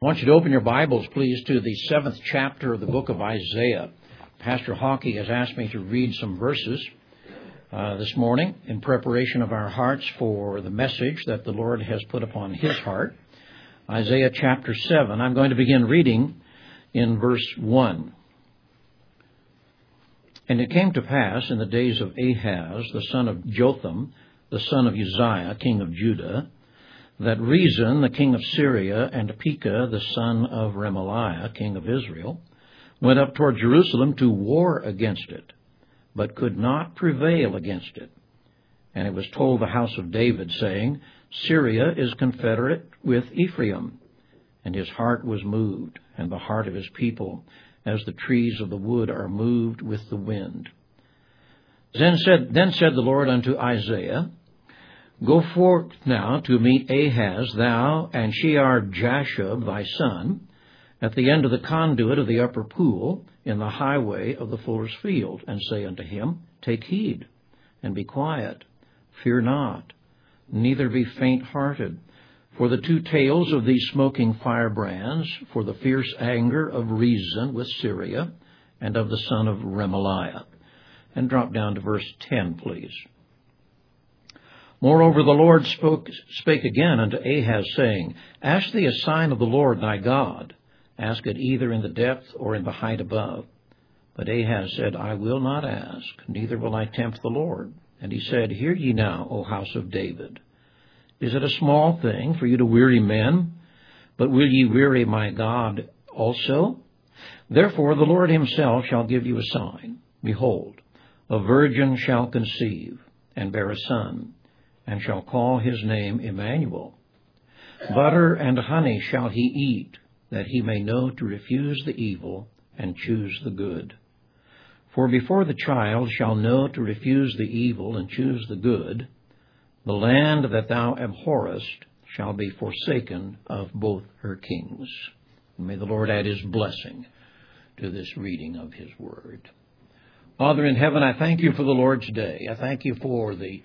I want you to open your Bibles, please, to the 7th chapter of the book of Isaiah. Pastor Hawkey has asked me to read some verses this morning in preparation of our hearts for the message that the Lord has put upon his heart. Isaiah chapter 7. I'm going to begin reading in verse 1. And it came to pass in the days of Ahaz, the son of Jotham, the son of Uzziah, king of Judah, that Rezin, the king of Syria, and Pekah, the son of Remaliah, king of Israel, went up toward Jerusalem to war against it, but could not prevail against it. And it was told the house of David, saying, Syria is confederate with Ephraim. And his heart was moved, and the heart of his people, as the trees of the wood are moved with the wind. Then said the Lord unto Isaiah, Go forth now to meet Ahaz, thou and Shear-Jashub thy son, at the end of the conduit of the upper pool, in the highway of the fuller's field, and say unto him, Take heed, and be quiet, fear not, neither be faint-hearted, for the two tails of these smoking firebrands, for the fierce anger of Rezin with Syria, and of the son of Remaliah. And drop down to verse 10, please. Moreover, the Lord spake again unto Ahaz, saying, Ask thee a sign of the Lord thy God. Ask it either in the depth or in the height above. But Ahaz said, I will not ask, neither will I tempt the Lord. And he said, Hear ye now, O house of David. Is it a small thing for you to weary men? But will ye weary my God also? Therefore the Lord himself shall give you a sign. Behold, a virgin shall conceive, and bear a son, and shall call his name Emmanuel. Butter and honey shall he eat, that he may know to refuse the evil and choose the good. For before the child shall know to refuse the evil and choose the good, the land that thou abhorrest shall be forsaken of both her kings. And may the Lord add his blessing to this reading of his word. Father in heaven, I thank you for the Lord's day. I thank you for the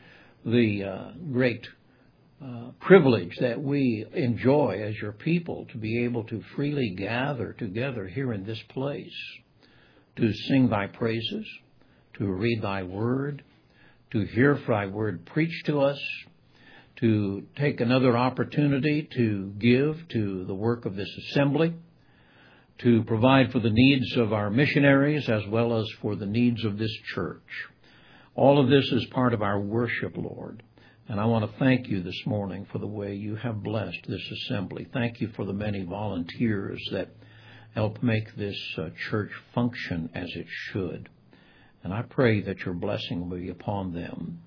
great privilege that we enjoy as your people to be able to freely gather together here in this place, to sing thy praises, to read thy word, to hear thy word preached to us, to take another opportunity to give to the work of this assembly, to provide for the needs of our missionaries as well as for the needs of this church. All of this is part of our worship, Lord. And I want to thank you this morning for the way you have blessed this assembly. Thank you for the many volunteers that help make this church function as it should. And I pray that your blessing will be upon them.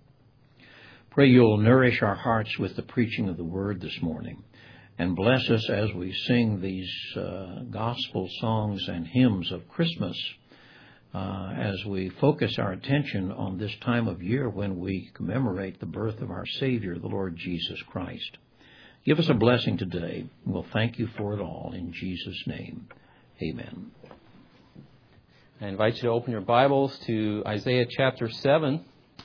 Pray you'll nourish our hearts with the preaching of the word this morning. And bless us as we sing these gospel songs and hymns of Christmas, as we focus our attention on this time of year when we commemorate the birth of our Savior, the Lord Jesus Christ. Give us a blessing today. We'll thank you for it all. In Jesus' name, amen. I invite you to open your Bibles to Isaiah chapter 7.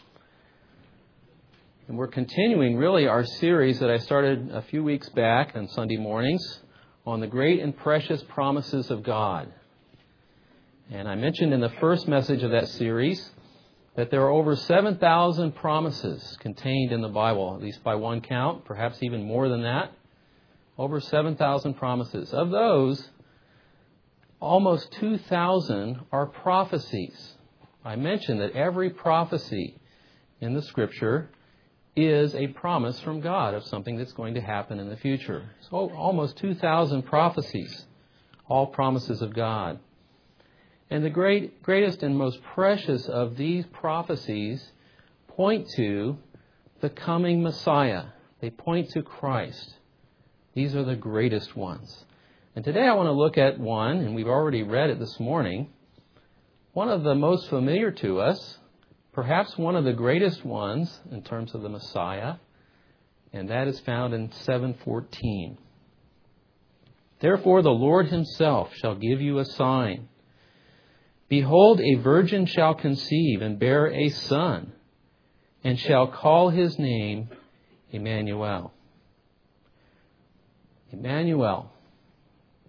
And we're continuing really our series that I started a few weeks back on Sunday mornings on the great and precious promises of God. And I mentioned in the first message of that series that there are over 7,000 promises contained in the Bible, at least by one count, perhaps even more than that. Over 7,000 promises. Of those, almost 2,000 are prophecies. I mentioned that every prophecy in the Scripture is a promise from God of something that's going to happen in the future. So almost 2,000 prophecies, all promises of God. And the greatest and most precious of these prophecies point to the coming Messiah. They point to Christ. These are the greatest ones. And today I want to look at one, and we've already read it this morning, one of the most familiar to us, perhaps one of the greatest ones in terms of the Messiah, and that is found in 7:14. Therefore the Lord himself shall give you a sign. Behold, a virgin shall conceive and bear a son, and shall call his name Emmanuel. Emmanuel.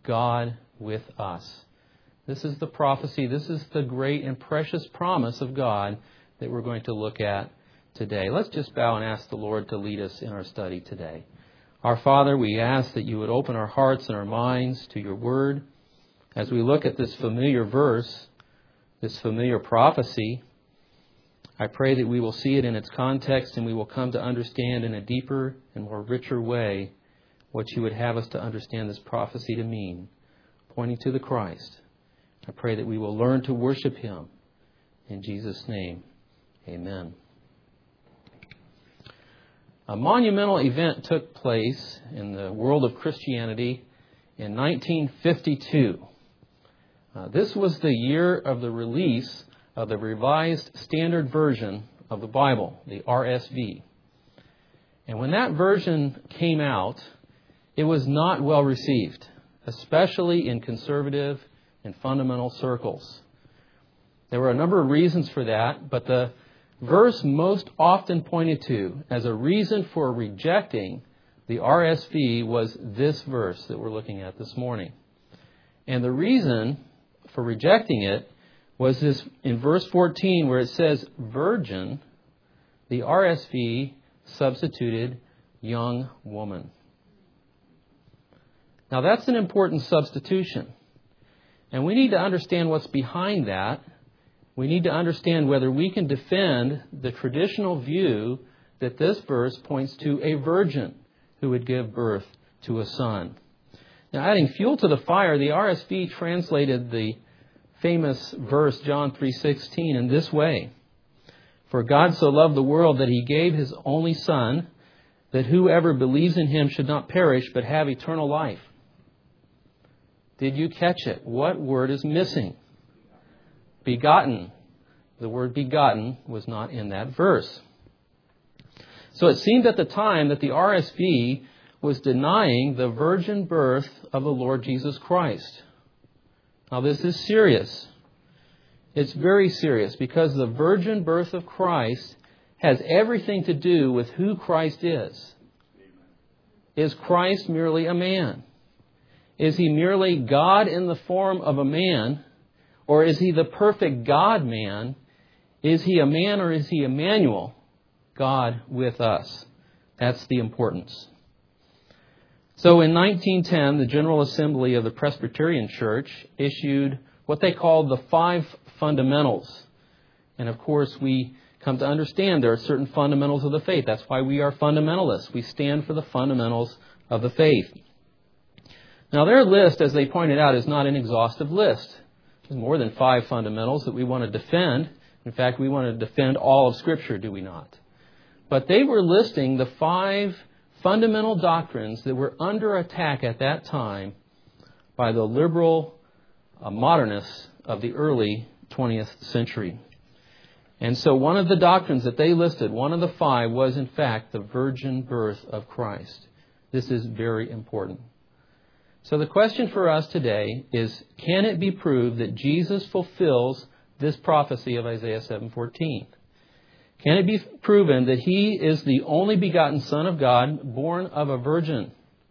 God with us. This is the prophecy. This is the great and precious promise of God that we're going to look at today. Let's just bow and ask the Lord to lead us in our study today. Our Father, we ask that you would open our hearts and our minds to your word as we look at this familiar verse, this familiar prophecy. I pray that we will see it in its context and we will come to understand in a deeper and more richer way what you would have us to understand this prophecy to mean, pointing to the Christ. I pray that we will learn to worship him. In Jesus' name, amen. A monumental event took place in the world of Christianity in 1952. This was the year of the release of the Revised Standard Version of the Bible, the RSV. And when that version came out, it was not well received, especially in conservative and fundamental circles. There were a number of reasons for that, but the verse most often pointed to as a reason for rejecting the RSV was this verse that we're looking at this morning. And the reason for rejecting it was this in verse 14 where it says virgin, the RSV substituted young woman. Now that's an important substitution. And we need to understand what's behind that. We need to understand whether we can defend the traditional view that this verse points to a virgin who would give birth to a son. Now, adding fuel to the fire, the RSV translated the famous verse, John 3:16, in this way. For God so loved the world that he gave his only Son, that whoever believes in him should not perish but have eternal life. Did you catch it? What word is missing? Begotten. The word begotten was not in that verse. So it seemed at the time that the RSV was denying the virgin birth of the Lord Jesus Christ. Now this is serious. It's very serious because the virgin birth of Christ has everything to do with who Christ is. Is Christ merely a man? Is he merely God in the form of a man? Or is he the perfect God-man? Is he a man or is he Emmanuel, God with us? That's the importance. So in 1910, the General Assembly of the Presbyterian Church issued what they called the 5 fundamentals. And of course, we come to understand there are certain fundamentals of the faith. That's why we are fundamentalists. We stand for the fundamentals of the faith. Now, their list, as they pointed out, is not an exhaustive list. There's more than 5 fundamentals that we want to defend. In fact, we want to defend all of Scripture, do we not? But they were listing the 5 fundamental doctrines that were under attack at that time by the liberal modernists of the early 20th century. And so one of the doctrines that they listed, one of the 5, was in fact the virgin birth of Christ. This is very important. So the question for us today is, can it be proved that Jesus fulfills this prophecy of Isaiah 7:14? Can it be proven that he is the only begotten Son of God, born of a virgin?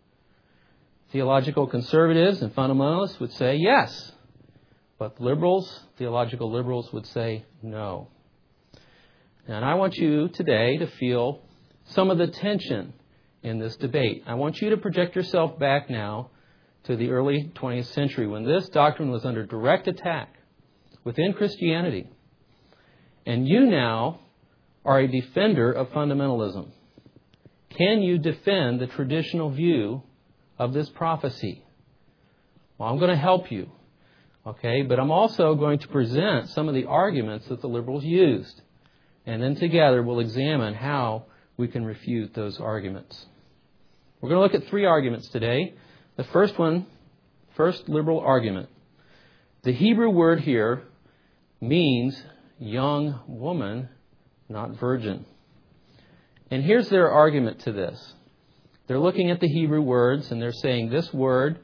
Theological conservatives and fundamentalists would say yes. But liberals, theological liberals, would say no. And I want you today to feel some of the tension in this debate. I want you to project yourself back now to the early 20th century when this doctrine was under direct attack within Christianity. And you now are a defender of fundamentalism. Can you defend the traditional view of this prophecy? Well, I'm going to help you. Okay, but I'm also going to present some of the arguments that the liberals used. And then together we'll examine how we can refute those arguments. We're going to look at 3 arguments today. The first liberal argument. The Hebrew word here means young woman, not virgin. And here's their argument to this. They're looking at the Hebrew words and they're saying this word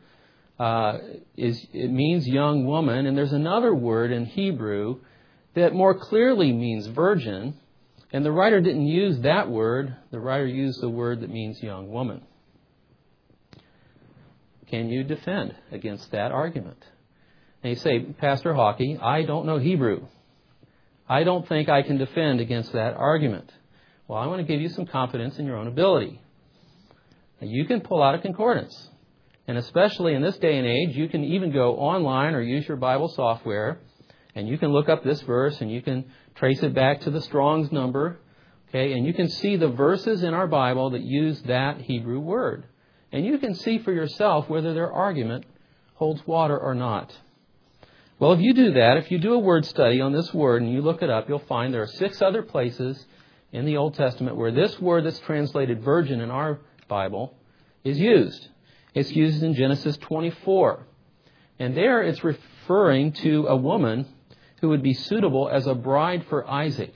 it means young woman, and there's another word in Hebrew that more clearly means virgin, and the writer didn't use that word. The writer used the word that means young woman. can you defend against that argument? And you say, Pastor Hawkey, I don't know Hebrew. I don't think I can defend against that argument. Well, I want to give you some confidence in your own ability. Now, you can pull out a concordance. And especially in this day and age, you can even go online or use your Bible software, and you can look up this verse, and you can trace it back to the Strong's number. Okay, and you can see the verses in our Bible that use that Hebrew word. And you can see for yourself whether their argument holds water or not. Well, if you do that, if you do a word study on this word and you look it up, you'll find there are 6 other places in the Old Testament where this word that's translated virgin in our Bible is used. It's used in Genesis 24. And there it's referring to a woman who would be suitable as a bride for Isaac.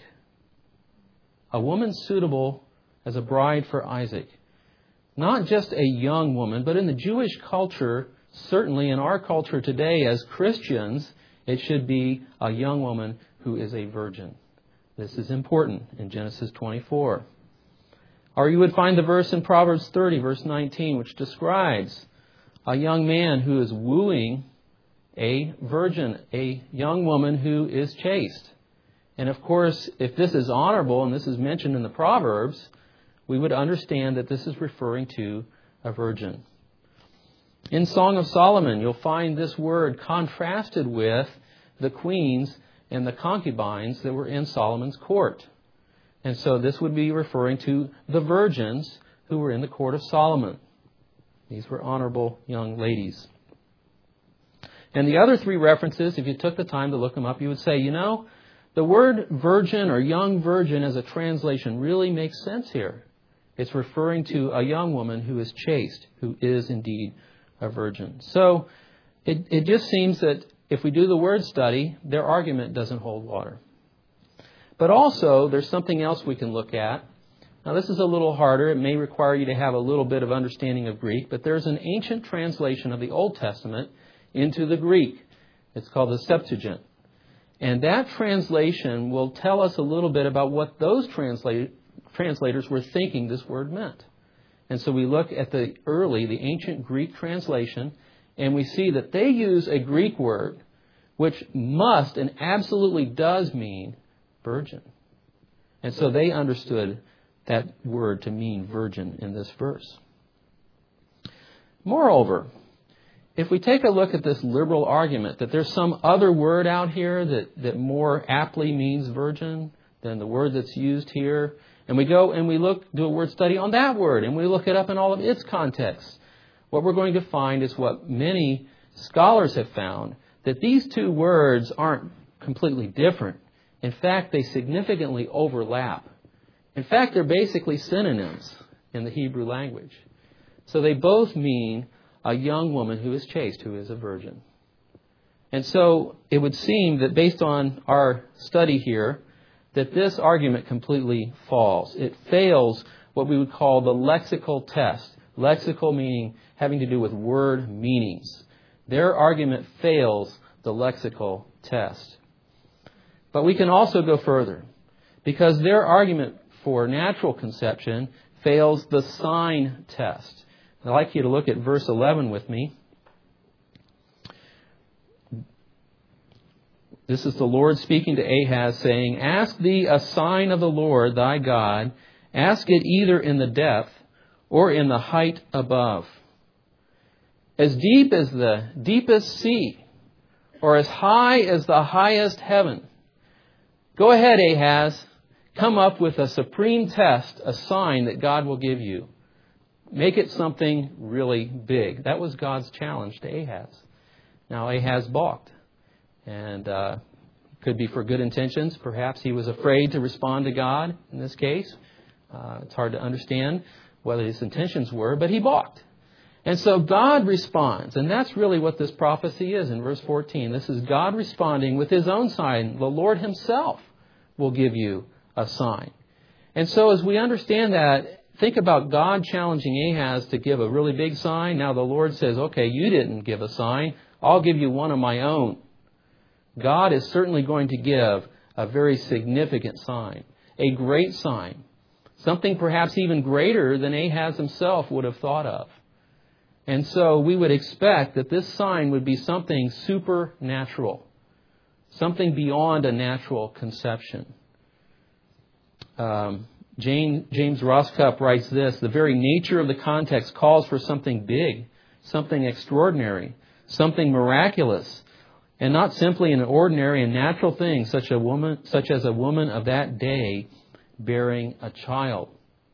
A woman suitable as a bride for Isaac. Not just a young woman, but in the Jewish culture, certainly in our culture today as Christians, it should be a young woman who is a virgin. This is important in Genesis 24. Or you would find the verse in Proverbs 30, verse 19, which describes a young man who is wooing a virgin, a young woman who is chaste. And of course, if this is honorable, and this is mentioned in the Proverbs, we would understand that this is referring to a virgin. In Song of Solomon, you'll find this word contrasted with the queens and the concubines that were in Solomon's court. And so this would be referring to the virgins who were in the court of Solomon. These were honorable young ladies. And the other 3 references, if you took the time to look them up, you would say, the word virgin or young virgin as a translation really makes sense here. It's referring to a young woman who is chaste, who is indeed a virgin. So it just seems that if we do the word study, their argument doesn't hold water. But also, there's something else we can look at. Now, this is a little harder. It may require you to have a little bit of understanding of Greek, but there's an ancient translation of the Old Testament into the Greek. It's called the Septuagint. And that translation will tell us a little bit about what those translators were thinking this word meant. And so we look at the ancient Greek translation, and we see that they use a Greek word which must and absolutely does mean virgin. And so they understood that word to mean virgin in this verse. Moreover, if we take a look at this liberal argument that there's some other word out here that more aptly means virgin than the word that's used here, and we go and we do a word study on that word, and we look it up in all of its context, what we're going to find is what many scholars have found, that these 2 words aren't completely different. In fact, they significantly overlap. In fact, they're basically synonyms in the Hebrew language. So they both mean a young woman who is chaste, who is a virgin. And so it would seem that based on our study here, that this argument completely falls. It fails what we would call the lexical test. Lexical meaning having to do with word meanings. Their argument fails the lexical test. But we can also go further, because their argument for natural conception fails the sign test. I'd like you to look at verse 11 with me. This is the Lord speaking to Ahaz, saying, "Ask thee a sign of the Lord thy God. Ask it either in the depth or in the height above. As deep as the deepest sea, or as high as the highest heaven." Go ahead, Ahaz. Come up with a supreme test, a sign that God will give you. Make it something really big. That was God's challenge to Ahaz. Now, Ahaz balked. And could be for good intentions. Perhaps he was afraid to respond to God in this case. It's hard to understand whether his intentions were, but he balked. And so God responds. And that's really what this prophecy is in verse 14. This is God responding with His own sign. The Lord Himself will give you a sign. And so as we understand that, think about God challenging Ahaz to give a really big sign. Now the Lord says, okay, you didn't give a sign. I'll give you one of my own. God is certainly going to give a very significant sign, a great sign, something perhaps even greater than Ahaz himself would have thought of. And so we would expect that this sign would be something supernatural, something beyond a natural conception. James Roscup writes this: the very nature of the context calls for something big, something extraordinary, something miraculous, and not simply an ordinary and natural thing, such as a woman of that day bearing a child.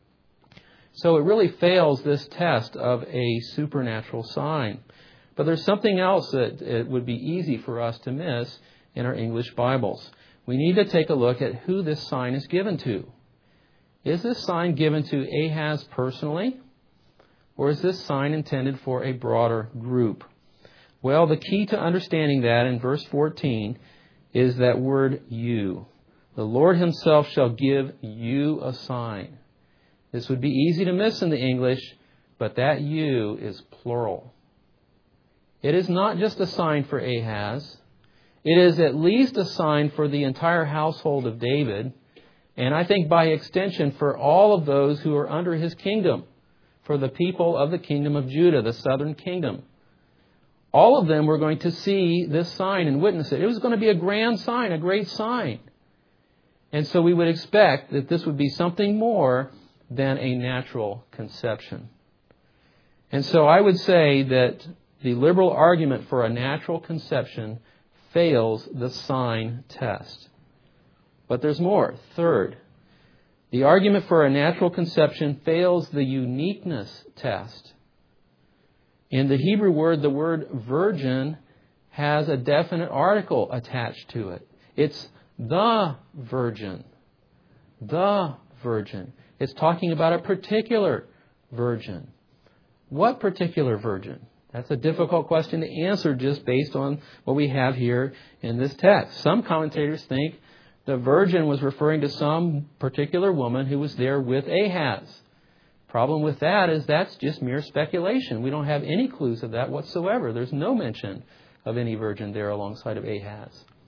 So it really fails this test of a supernatural sign. But there's something else that it would be easy for us to miss in our English Bibles. We need to take a look at who this sign is given to. Is this sign given to Ahaz personally, or is this sign intended for a broader group? Well, the key to understanding that in verse 14 is that word you. The Lord himself shall give you a sign. This would be easy to miss in the English, but that you is plural. It is not just a sign for Ahaz. It is at least a sign for the entire household of David, and I think by extension for all of those who are under his kingdom, for the people of the kingdom of Judah, the southern kingdom. All of them were going to see this sign and witness it. It was going to be a grand sign, a great sign. And so we would expect that this would be something more than a natural conception. And so I would say that the liberal argument for a natural conception fails the sign test. But there's more. Third, the argument for a natural conception fails the uniqueness test. In the Hebrew word, the word virgin has a definite article attached to it. It's the virgin. The virgin. It's talking about a particular virgin. What particular virgin? That's a difficult question to answer just based on what we have here in this text. Some commentators think the virgin was referring to some particular woman who was there with Ahaz. Problem with that is that's just mere speculation. We don't have any clues of that whatsoever. There's no mention of any virgin there alongside of Ahaz.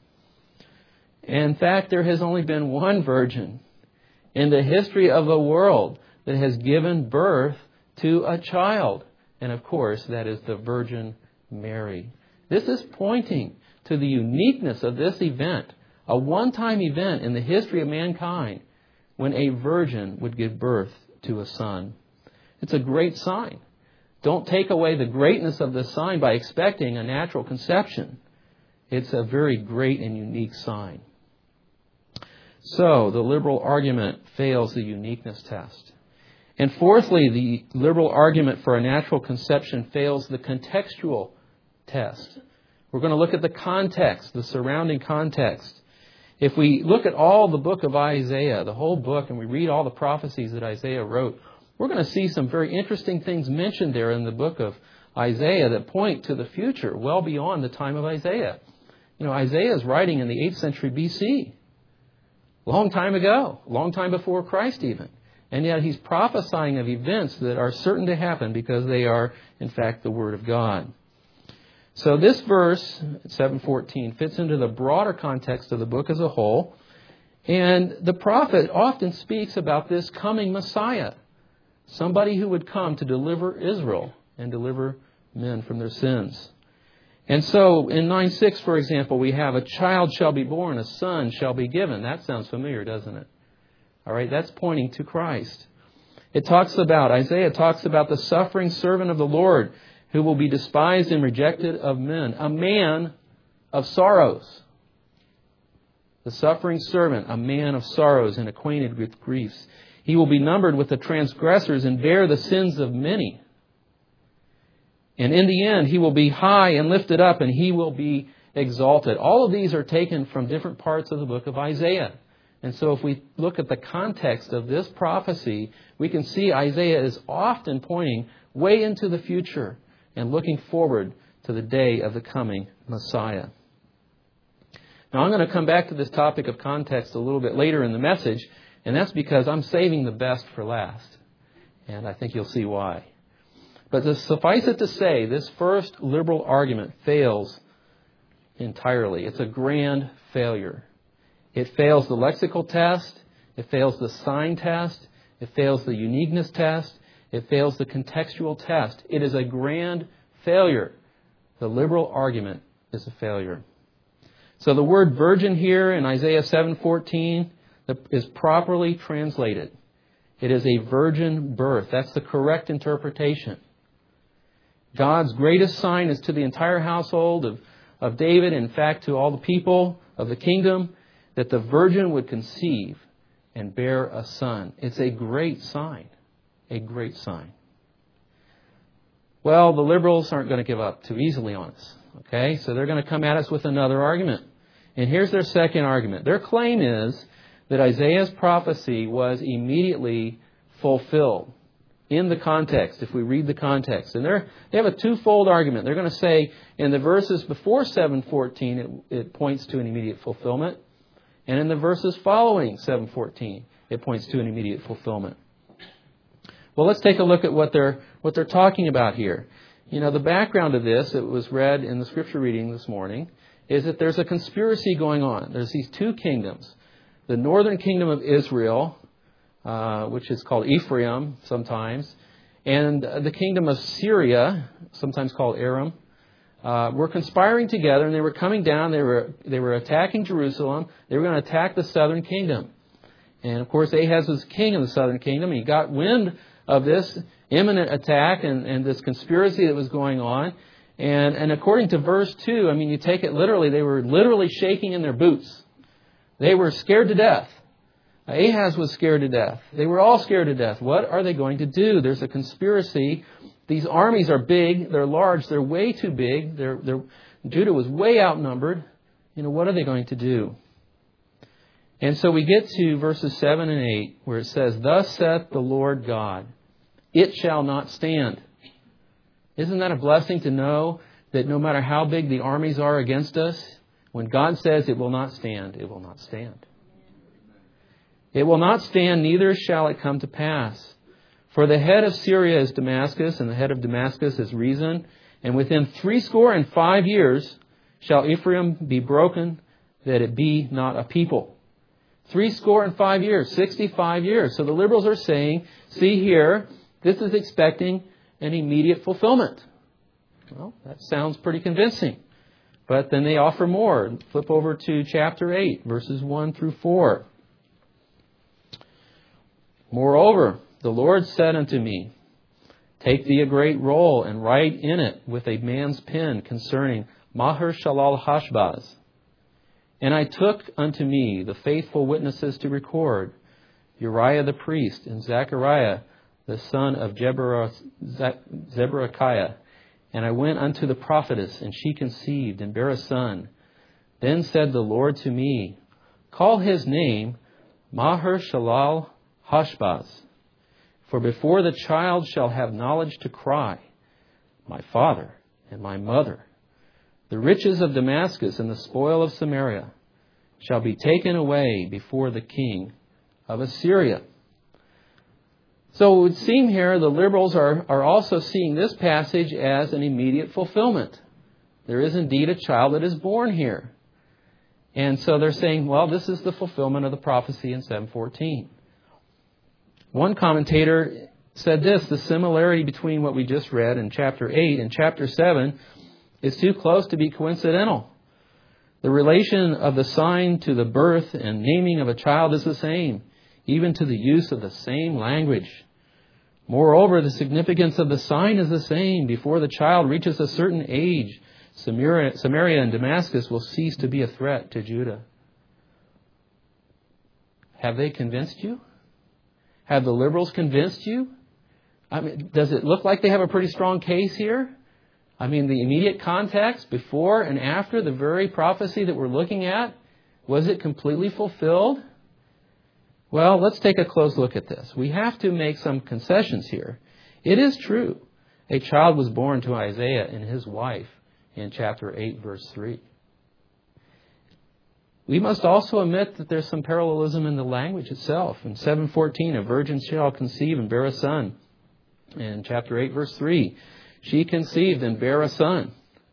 In fact, there has only been one virgin in the history of the world that has given birth to a child. And of course, that is the Virgin Mary. This is pointing to the uniqueness of this event, a one-time event in the history of mankind when a virgin would give birth to a son. It's a great sign. Don't take away the greatness of this sign by expecting a natural conception. It's a very great and unique sign. So, the liberal argument fails the uniqueness test. And fourthly, the liberal argument for a natural conception fails the contextual test. We're going to look at the context, the surrounding context. If we look at all the book of Isaiah, the whole book, and we read all the prophecies that Isaiah wrote, we're going to see some very interesting things mentioned there in the book of Isaiah that point to the future, well beyond the time of Isaiah. You know, Isaiah is writing in the 8th century BC. Long time ago, long time before Christ even. And yet he's prophesying of events that are certain to happen because they are, in fact, the Word of God. So this verse, 7:14, fits into the broader context of the book as a whole. And the prophet often speaks about this coming Messiah, somebody who would come to deliver Israel and deliver men from their sins. And so in 9:6, for example, we have a child shall be born, a son shall be given. That sounds familiar, doesn't it? All right, that's pointing to Christ. Isaiah talks about the suffering servant of the Lord who will be despised and rejected of men, a man of sorrows. The suffering servant, a man of sorrows and acquainted with griefs. He will be numbered with the transgressors and bear the sins of many. And in the end, he will be high and lifted up, and he will be exalted. All of these are taken from different parts of the book of Isaiah. And so if we look at the context of this prophecy, we can see Isaiah is often pointing way into the future and looking forward to the day of the coming Messiah. Now, I'm going to come back to this topic of context a little bit later in the message, and that's because I'm saving the best for last. And I think you'll see why. But to suffice it to say, this first liberal argument fails entirely. It's a grand failure. It fails the lexical test. It fails the sign test. It fails the uniqueness test. It fails the contextual test. It is a grand failure. The liberal argument is a failure. So the word virgin here in Isaiah 7:14 is properly translated. It is a virgin birth. That's the correct interpretation. God's greatest sign is to the entire household of David, in fact to all the people of the kingdom, that the virgin would conceive and bear a son. It's a great sign. A great sign. Well, the liberals aren't going to give up too easily on us. Okay, so they're going to come at us with another argument. And here's their second argument. Their claim is that Isaiah's prophecy was immediately fulfilled in the context, if we read the context. And they have a twofold argument. They're going to say in the verses before 7:14, it points to an immediate fulfillment. And in the verses following 7:14, it points to an immediate fulfillment. Well, let's take a look at what they're talking about here. You know, the background of this, it was read in the scripture reading this morning, is that there's a conspiracy going on. There's these two kingdoms. The northern kingdom of Israel, which is called Ephraim sometimes, and the kingdom of Syria, sometimes called Aram, were conspiring together, and they were coming down. They were attacking Jerusalem. They were going to attack the southern kingdom. And of course, Ahaz was king of the southern kingdom. He got wind of this imminent attack and this conspiracy that was going on. And according to verse 2, I mean, you take it literally, they were literally shaking in their boots. They were scared to death. Ahaz was scared to death. They were all scared to death. What are they going to do? There's a conspiracy. These armies are big. They're large. They're way too big. Judah was way outnumbered. You know, what are they going to do? And so we get to verses 7 and 8 where it says, "Thus saith the Lord God, it shall not stand." Isn't that a blessing to know that no matter how big the armies are against us, when God says it will not stand, it will not stand. It will not stand, neither shall it come to pass. For the head of Syria is Damascus, and the head of Damascus is Rezin. And within 65 years shall Ephraim be broken, that it be not a people. 65 years, 65 years. So the liberals are saying, see here, this is expecting an immediate fulfillment. Well, that sounds pretty convincing. But then they offer more. Flip over to chapter 8, verses 1 through 4. "Moreover, the Lord said unto me, Take thee a great roll, and write in it with a man's pen concerning Maher-shalal-Hashbaz. And I took unto me the faithful witnesses to record, Uriah the priest, and Zechariah the son of Zeberechiah. And I went unto the prophetess, and she conceived, and bare a son. Then said the Lord to me, Call his name Maher-shalal-Hashbaz. For before the child shall have knowledge to cry, My father and my mother, the riches of Damascus and the spoil of Samaria shall be taken away before the king of Assyria." So it would seem here the liberals are also seeing this passage as an immediate fulfillment. There is indeed a child that is born here. And so they're saying, well, this is the fulfillment of the prophecy in 7:14. One commentator said this: the similarity between what we just read in chapter 8 and chapter 7 is too close to be coincidental. The relation of the sign to the birth and naming of a child is the same, even to the use of the same language. Moreover, the significance of the sign is the same. Before the child reaches a certain age, Samaria and Damascus will cease to be a threat to Judah. Have they convinced you? Have the liberals convinced you? I mean, does it look like they have a pretty strong case here? I mean, the immediate context, before and after the very prophecy that we're looking at, was it completely fulfilled? Well, let's take a close look at this. We have to make some concessions here. It is true. A child was born to Isaiah and his wife in chapter 8, verse 3. We must also admit that there's some parallelism in the language itself. In 7:14, a virgin shall conceive and bear a son. In chapter 8, verse 3, she conceived and bare a son.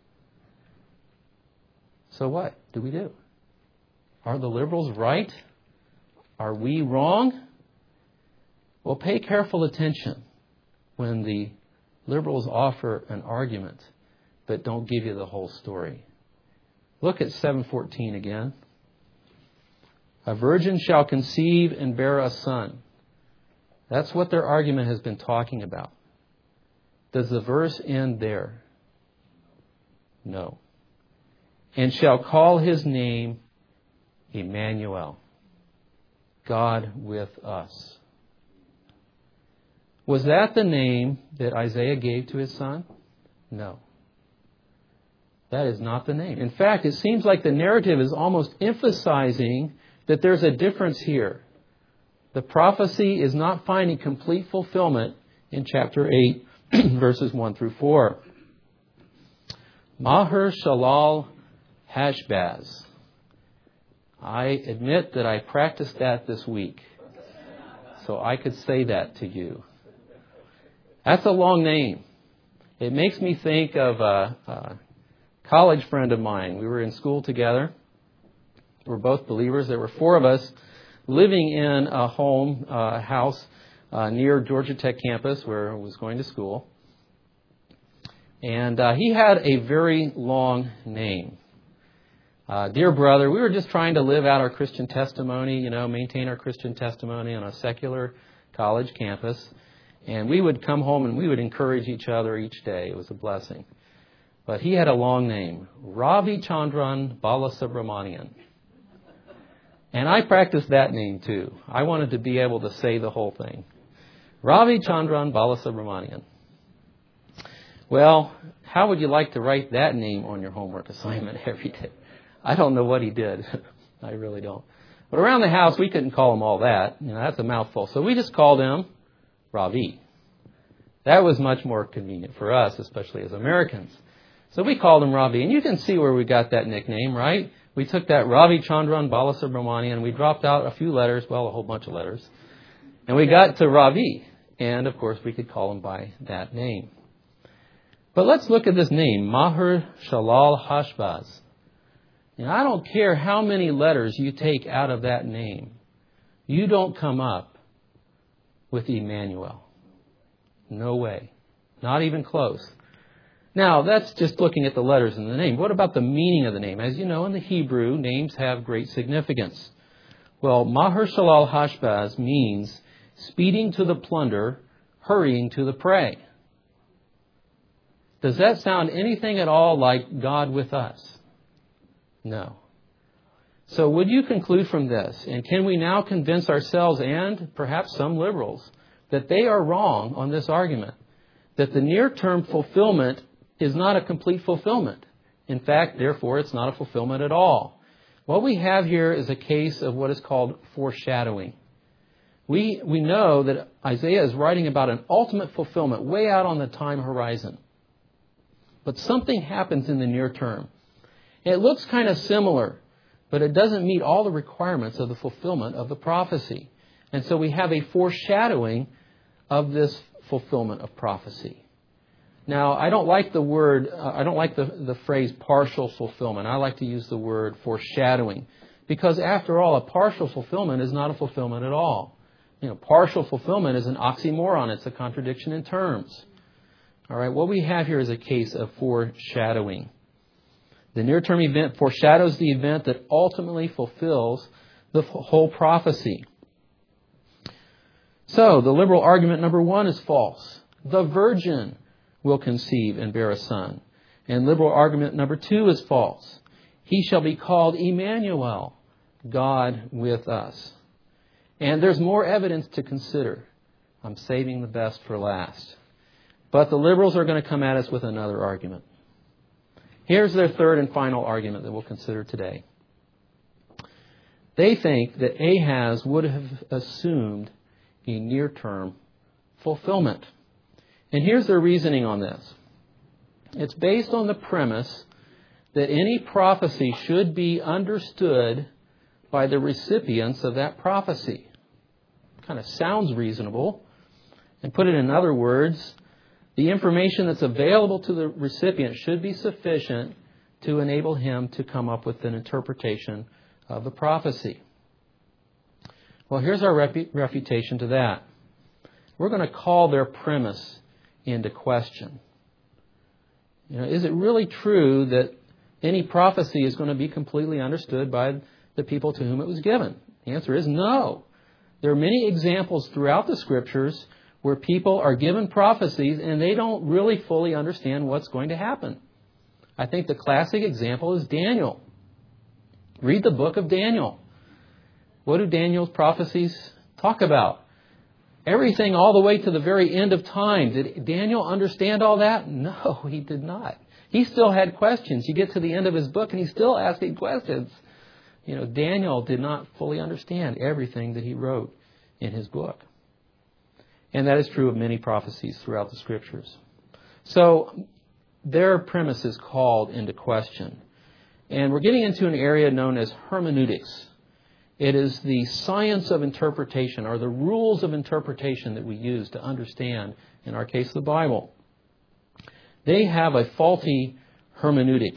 So what do we do? Are the liberals right? Are we wrong? Well, pay careful attention when the liberals offer an argument but don't give you the whole story. Look at 7:14 again. A virgin shall conceive and bear a son. That's what their argument has been talking about. Does the verse end there? No. And shall call his name Emmanuel, God with us. Was that the name that Isaiah gave to his son? No. That is not the name. In fact, it seems like the narrative is almost emphasizing that there's a difference here. The prophecy is not finding complete fulfillment in chapter 8, verses 1 through 4. Maher Shalal Hashbaz. I admit that I practiced that this week, so I could say that to you. That's a long name. It makes me think of a college friend of mine. We were in school together. We're both believers. There were 4 of us living in a house near Georgia Tech campus where I was going to school. And he had a very long name. Dear brother, we were just trying to live out our Christian testimony, maintain our Christian testimony on a secular college campus. And we would come home and we would encourage each other each day. It was a blessing. But he had a long name, Ravi Chandran Balasubramanian. And I practiced that name too. I wanted to be able to say the whole thing. Ravi Chandran Balasubramanian. Well, how would you like to write that name on your homework assignment every day? I don't know what he did. I really don't. But around the house, we couldn't call him all that. That's a mouthful. So we just called him Ravi. That was much more convenient for us, especially as Americans. So we called him Ravi. And you can see where we got that nickname, right? We took that Ravi Chandran Balasubramanian and we dropped out a few letters, a whole bunch of letters. And we got to Ravi. And, of course, we could call him by that name. But let's look at this name, Maher Shalal Hashbaz. I don't care how many letters you take out of that name. You don't come up with Emmanuel. No way. Not even close. Now, that's just looking at the letters in the name. What about the meaning of the name? As you know, in the Hebrew, names have great significance. Well, Maher Shalal Hashbaz means speeding to the plunder, hurrying to the prey. Does that sound anything at all like God with us? No. So would you conclude from this, and can we now convince ourselves and perhaps some liberals that they are wrong on this argument, that the near-term fulfillment is not a complete fulfillment? In fact, therefore, it's not a fulfillment at all. What we have here is a case of what is called foreshadowing. We know that Isaiah is writing about an ultimate fulfillment way out on the time horizon. But something happens in the near term. It looks kind of similar, but it doesn't meet all the requirements of the fulfillment of the prophecy. And so we have a foreshadowing of this fulfillment of prophecy. Now, I don't like the phrase partial fulfillment. I like to use the word foreshadowing, because after all, a partial fulfillment is not a fulfillment at all. Partial fulfillment is an oxymoron. It's a contradiction in terms. All right, what we have here is a case of foreshadowing. The near-term event foreshadows the event that ultimately fulfills the whole prophecy. So, the liberal argument number 1 is false. The virgin will conceive and bear a son. And liberal argument number 2 is false. He shall be called Emmanuel, God with us. And there's more evidence to consider. I'm saving the best for last. But the liberals are going to come at us with another argument. Here's their third and final argument that we'll consider today. They think that Ahaz would have assumed a near-term fulfillment. And here's their reasoning on this. It's based on the premise that any prophecy should be understood by the recipients of that prophecy. Kind of sounds reasonable. And put it in other words, the information that's available to the recipient should be sufficient to enable him to come up with an interpretation of the prophecy. Well, here's our refutation to that. We're going to call their premise into question. Is it really true that any prophecy is going to be completely understood by the people to whom it was given? The answer is no. There are many examples throughout the Scriptures where people are given prophecies and they don't really fully understand what's going to happen. I think the classic example is Daniel. Read the book of Daniel. What do Daniel's prophecies talk about? Everything all the way to the very end of time. Did Daniel understand all that? No, he did not. He still had questions. You get to the end of his book and he's still asking questions. Daniel did not fully understand everything that he wrote in his book. And that is true of many prophecies throughout the Scriptures. So their premise is called into question. And we're getting into an area known as hermeneutics. It is the science of interpretation, or the rules of interpretation that we use to understand, in our case, the Bible. They have a faulty hermeneutic.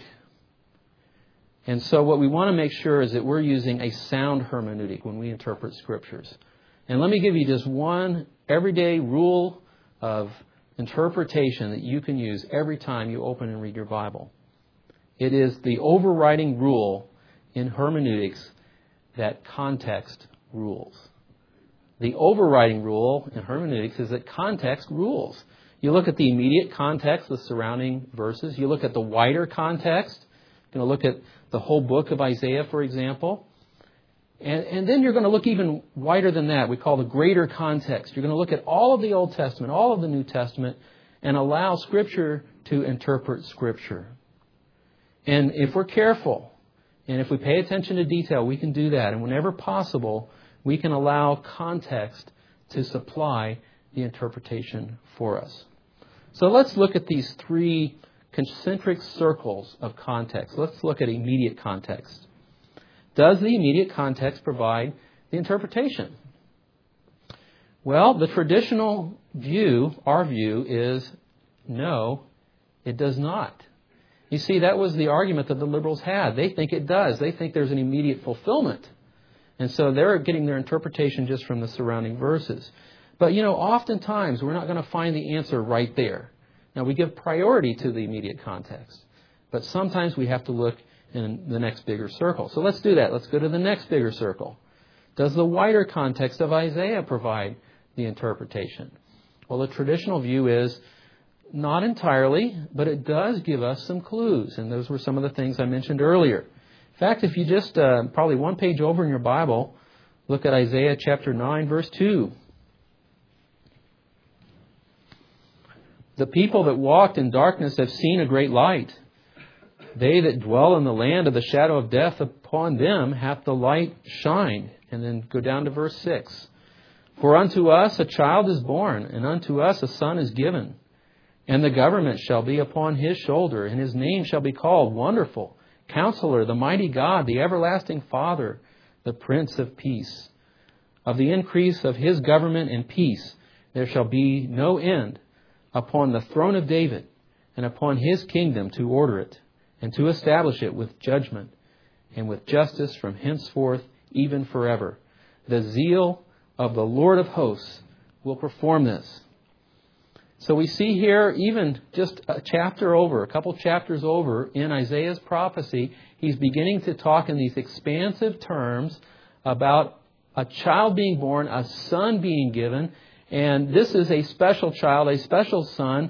And so what we want to make sure is that we're using a sound hermeneutic when we interpret Scriptures. And let me give you just one everyday rule of interpretation that you can use every time you open and read your Bible. It is the overriding rule in hermeneutics that context rules. The overriding rule in hermeneutics is that context rules. You look at the immediate context, the surrounding verses. You look at the wider context. You're going to look at the whole book of Isaiah, for example. And then you're going to look even wider than that. We call the greater context. You're going to look at all of the Old Testament, all of the New Testament, and allow Scripture to interpret Scripture. And if we're careful, and if we pay attention to detail, we can do that. And whenever possible, we can allow context to supply the interpretation for us. So let's look at these three concentric circles of context. Let's look at immediate context. Does the immediate context provide the interpretation? Well, the traditional view, our view, is no, it does not. You see, that was the argument that the liberals had. They think it does. They think there's an immediate fulfillment. And so they're getting their interpretation just from the surrounding verses. But, oftentimes we're not going to find the answer right there. Now, we give priority to the immediate context. But sometimes we have to look in the next bigger circle. So let's do that. Let's go to the next bigger circle. Does the wider context of Isaiah provide the interpretation? Well, the traditional view is not entirely, but it does give us some clues. And those were some of the things I mentioned earlier. In fact, if you just probably one page over in your Bible, look at Isaiah chapter 9, verse 2. The people that walked in darkness have seen a great light. They that dwell in the land of the shadow of death, upon them hath the light shined. And then go down to verse 6. For unto us a child is born, and unto us a son is given. And the government shall be upon his shoulder, and his name shall be called Wonderful, Counselor, the Mighty God, the Everlasting Father, the Prince of Peace. Of the increase of his government and peace there shall be no end, upon the throne of David, and upon his kingdom to order it, and to establish it with judgment and with justice from henceforth even forever. The zeal of the Lord of hosts will perform this. So we see here, even just a couple chapters over in Isaiah's prophecy, he's beginning to talk in these expansive terms about a child being born, a son being given, and this is a special child, a special son.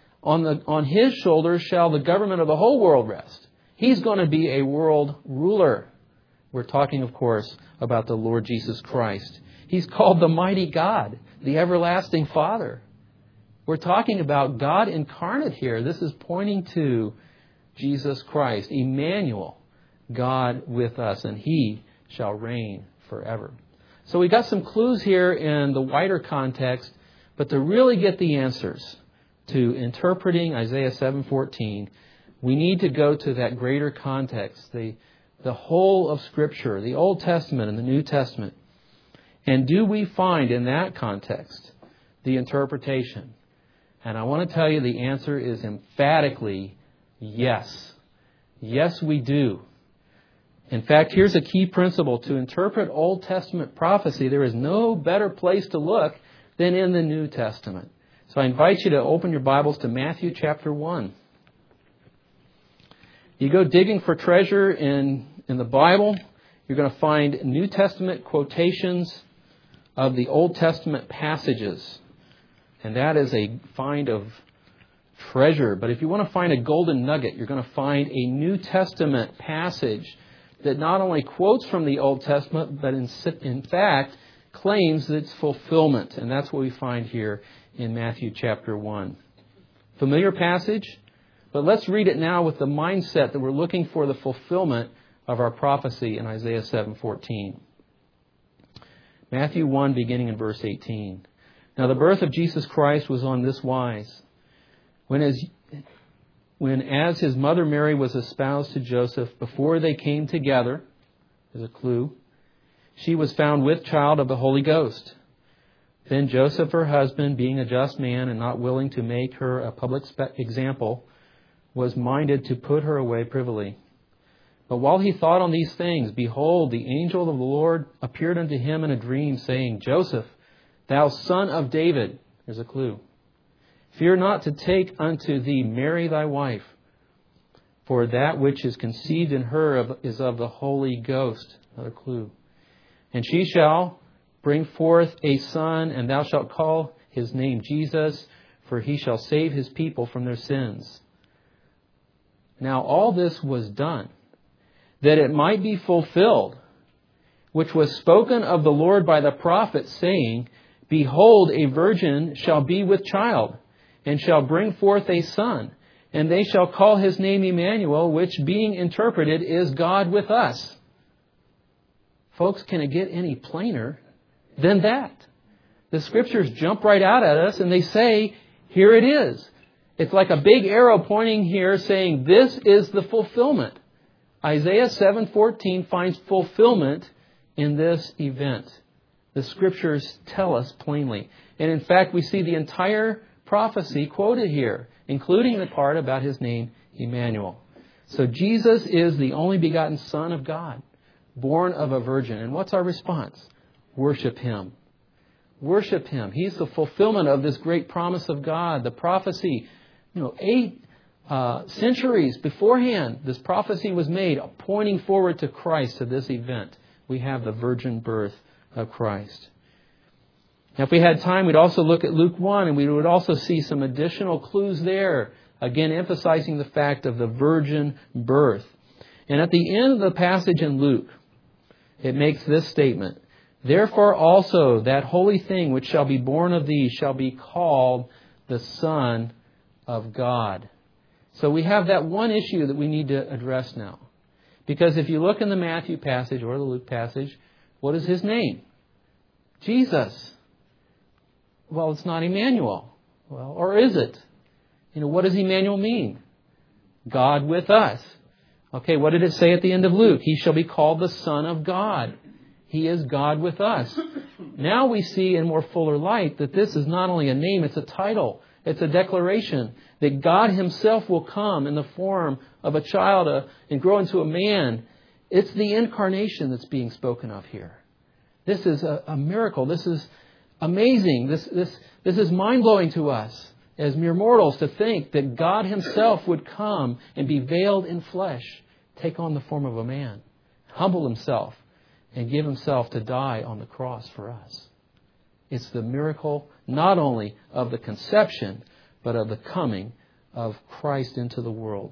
On his shoulders shall the government of the whole world rest. He's going to be a world ruler. We're talking, of course, about the Lord Jesus Christ. He's called the Mighty God, the Everlasting Father. We're talking about God incarnate here. This is pointing to Jesus Christ, Emmanuel, God with us, and He shall reign forever. So we got some clues here in the wider context, but to really get the answers to interpreting Isaiah 7:14, we need to go to that greater context, the whole of Scripture, the Old Testament and the New Testament. And do we find in that context the interpretation? And I want to tell you the answer is emphatically yes. Yes, we do. In fact, here's a key principle. To interpret Old Testament prophecy, there is no better place to look than in the New Testament. So I invite you to open your Bibles to Matthew chapter 1. You go digging for treasure in the Bible, you're going to find New Testament quotations of the Old Testament passages. And that is a find of treasure. But if you want to find a golden nugget, you're going to find a New Testament passage that not only quotes from the Old Testament, but in fact claims its fulfillment. And that's what we find here in Matthew chapter 1. Familiar passage? But let's read it now with the mindset that we're looking for the fulfillment of our prophecy in Isaiah 7:14. Matthew 1, beginning in verse 18. Now the birth of Jesus Christ was on this wise. When as his mother Mary was espoused to Joseph, before they came together, there's a clue, she was found with child of the Holy Ghost. Then Joseph, her husband, being a just man and not willing to make her a public example, was minded to put her away privily. But while he thought on these things, behold, the angel of the Lord appeared unto him in a dream, saying, Joseph, thou son of David, there's a clue, fear not to take unto thee Mary thy wife, for that which is conceived in her is of the Holy Ghost, another clue. And she shall bring forth a son, and thou shalt call his name Jesus, for he shall save his people from their sins. Now all this was done, that it might be fulfilled, which was spoken of the Lord by the prophet, saying, Behold, a virgin shall be with child, and shall bring forth a son, and they shall call his name Emmanuel, which being interpreted is God with us. Folks, can it get any plainer than that? The Scriptures jump right out at us and they say, here it is. It's like a big arrow pointing here saying, this is the fulfillment. Isaiah 7:14 finds fulfillment in this event. The Scriptures tell us plainly. And in fact, we see the entire prophecy quoted here, including the part about his name, Emmanuel. So Jesus is the only begotten Son of God, born of a virgin. And what's our response? Worship Him. Worship Him. He's the fulfillment of this great promise of God. The prophecy, 8 centuries beforehand, this prophecy was made, pointing forward to Christ, to this event. We have the virgin birth of Christ. Now, if we had time, we'd also look at Luke 1, and we would also see some additional clues there, again emphasizing the fact of the virgin birth. And at the end of the passage in Luke, it makes this statement, Therefore also that holy thing which shall be born of thee shall be called the Son of God. So we have that one issue that we need to address now. Because if you look in the Matthew passage or the Luke passage, what is his name? Jesus. Well, it's not Emmanuel. Well, or is it? What does Emmanuel mean? God with us. Okay, what did it say at the end of Luke? He shall be called the Son of God. He is God with us. Now we see in more fuller light that this is not only a name, it's a title. It's a declaration that God Himself will come in the form of a child and grow into a man. It's the incarnation that's being spoken of here. This is a miracle. This is amazing. This is mind-blowing to us as mere mortals to think that God Himself would come and be veiled in flesh, take on the form of a man, humble Himself, and give Himself to die on the cross for us. It's the miracle not only of the conception, but of the coming of Christ into the world.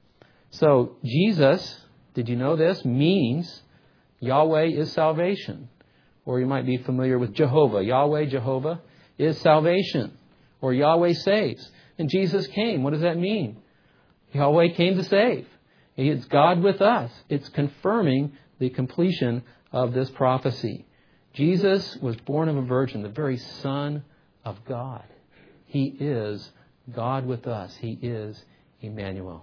So Jesus, did you know this, means Yahweh is salvation. Or you might be familiar with Jehovah. Yahweh, Jehovah, is salvation. Or Yahweh saves. And Jesus came. What does that mean? Yahweh came to save. It's God with us. It's confirming the completion of this prophecy. Jesus was born of a virgin, the very Son of God. He is God with us. He is Emmanuel.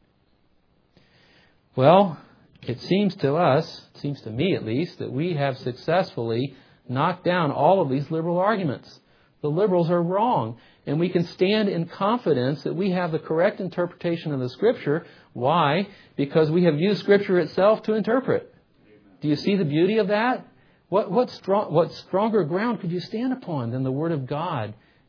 Well, it seems to us, it seems to me at least, that we have successfully knocked down all of these liberal arguments. The liberals are wrong, and we can stand in confidence that we have the correct interpretation of the Scripture. Why? Because we have used Scripture itself to interpret. Do you see the beauty of that? What stronger ground could you stand upon than the Word of God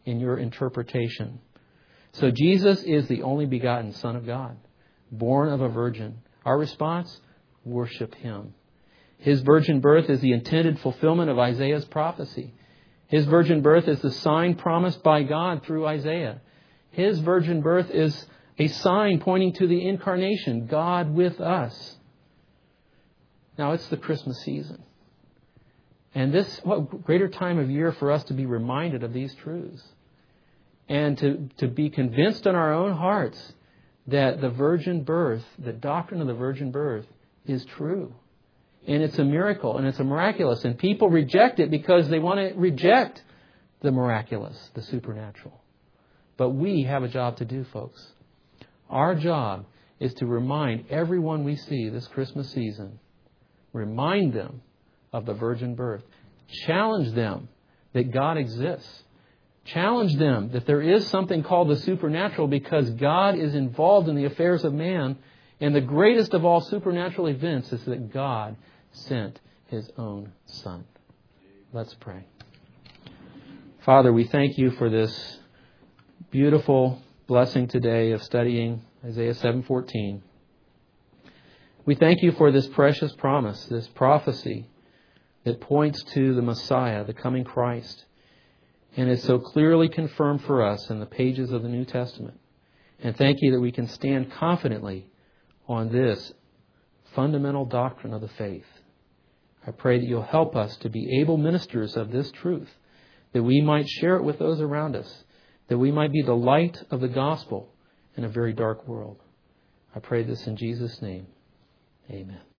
in your interpretation. So Jesus is the only begotten Son of God, born of a virgin. Our response? Worship Him. His virgin birth is the intended fulfillment of Isaiah's prophecy. His virgin birth is the sign promised by God through Isaiah. His virgin birth is a sign pointing to the incarnation, God with us. Now it's the Christmas season. And what greater time of year for us to be reminded of these truths. And to be convinced in our own hearts that the virgin birth, the doctrine of the virgin birth, is true. And it's a miracle, and it's a miraculous. And people reject it because they want to reject the miraculous, the supernatural. But we have a job to do, folks. Our job is to remind everyone we see this Christmas season, remind them of the virgin birth. Challenge them that God exists. Challenge them that there is something called the supernatural because God is involved in the affairs of man. And the greatest of all supernatural events is that God sent His own Son. Let's pray. Father, we thank You for this beautiful blessing today of studying Isaiah 7:14. We thank You for this precious promise, this prophecy that points to the Messiah, the coming Christ, and is so clearly confirmed for us in the pages of the New Testament. And thank You that we can stand confidently on this fundamental doctrine of the faith. I pray that You'll help us to be able ministers of this truth, that we might share it with those around us, that we might be the light of the gospel in a very dark world. I pray this in Jesus' name. Amen.